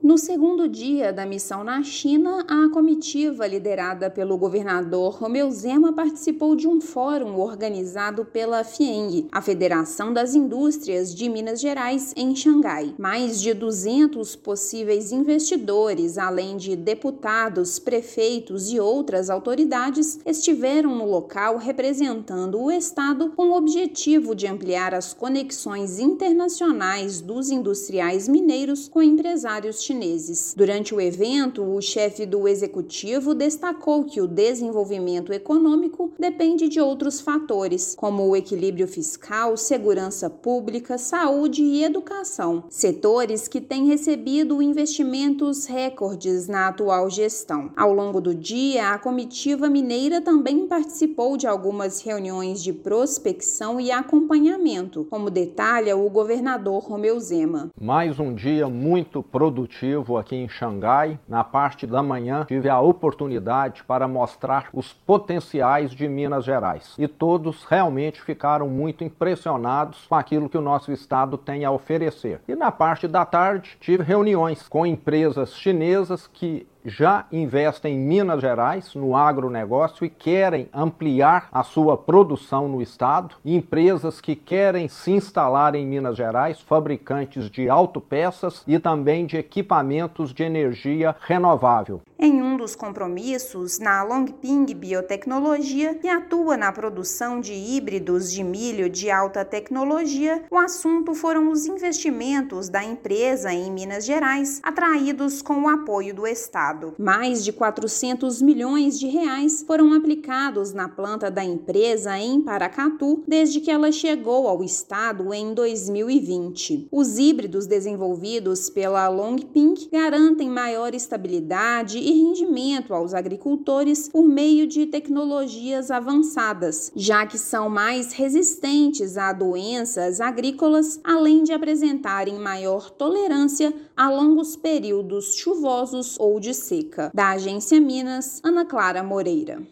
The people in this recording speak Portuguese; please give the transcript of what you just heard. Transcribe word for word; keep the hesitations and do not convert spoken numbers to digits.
No segundo dia da missão na China, a comitiva liderada pelo governador Romeu Zema participou de um fórum organizado pela FIENG, a Federação das Indústrias de Minas Gerais, em Xangai. Mais de duzentos possíveis investidores, além de deputados, prefeitos e outras autoridades, estiveram no local representando o Estado com o objetivo de ampliar as conexões internacionais dos industriais mineiros com empresários chineses. Durante o evento, o chefe do executivo destacou que o desenvolvimento econômico depende de outros fatores, como o equilíbrio fiscal, segurança pública, saúde e educação, setores que têm recebido investimentos recordes na atual gestão. Ao longo do dia, a comitiva mineira também participou de algumas reuniões de prospecção e acompanhamento, como detalha o governador Romeu Zema. Mais um dia muito produtivo aqui em Xangai. Na parte da manhã tive a oportunidade para mostrar os potenciais de Minas Gerais e todos realmente ficaram muito impressionados com aquilo que o nosso estado tem a oferecer. E na parte da tarde tive reuniões com empresas chinesas que já investem em Minas Gerais, no agronegócio, e querem ampliar a sua produção no estado. Empresas que querem se instalar em Minas Gerais, fabricantes de autopeças e também de equipamentos de energia renovável. Em um dos compromissos, na Longping Biotecnologia, que atua na produção de híbridos de milho de alta tecnologia, o assunto foram os investimentos da empresa em Minas Gerais, atraídos com o apoio do Estado. Mais de quatrocentos milhões de reais foram aplicados na planta da empresa em Paracatu desde que ela chegou ao estado em dois mil e vinte. Os híbridos desenvolvidos pela Longping garantem maior estabilidade e rendimento aos agricultores por meio de tecnologias avançadas, já que são mais resistentes a doenças agrícolas, além de apresentarem maior tolerância a longos períodos chuvosos ou de seca. Da Agência Minas, Ana Clara Moreira.